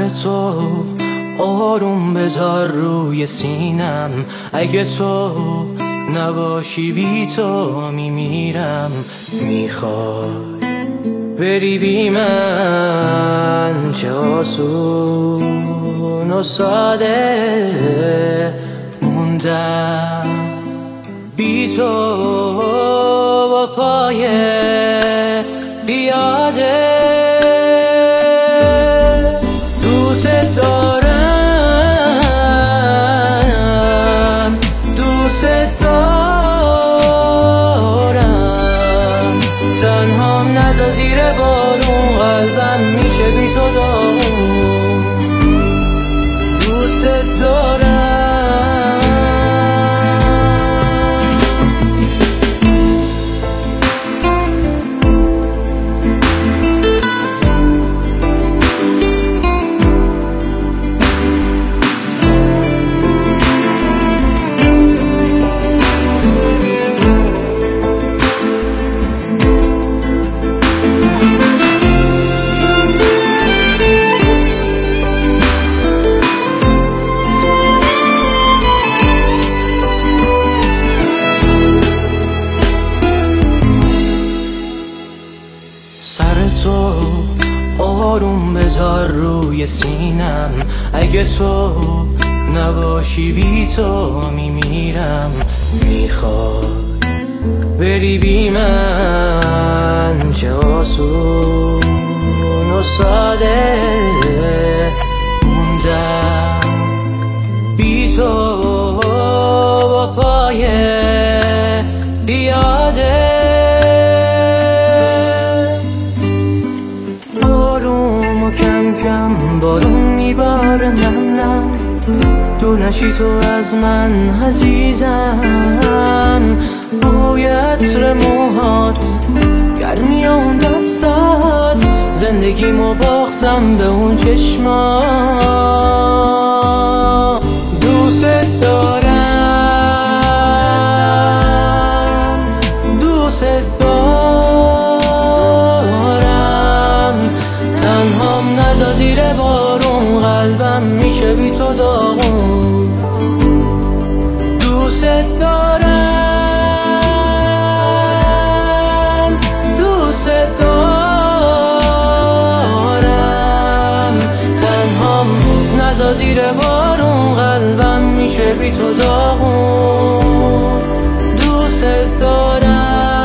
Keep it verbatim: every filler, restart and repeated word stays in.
تو آروم بذار روی سینم، اگه تو نباشی بی تو میمیرم. میخوای بری بی من، چه آسون و ساده موندم بی تو با پای بیاده. دوست دارم، دوست دارم، تنهام نذار زیر بارون، قلبم میشه بی تو داغون. دوست دارم. سر تو آروم بذار روی سینم، اگه تو نباشی بی تو میمیرم. میخوای بری بی من، چه آسون و ساده موندم بی تو با پای بیاده. کم کم بارون میباره، نم نم دور نشی تو از من عزیزم. بوی عطر موهات، گرمی اون دستات، زندگیمو باختم به اون چشمات. دوست دارم، دوست دارم، تنهام نذار زیر بارون، قلبم میشه بی تو داغون. دوست دارم، دوست دارم، تنهام نذار زیر بارون، قلبم میشه بی تو داغون. دوست دارم.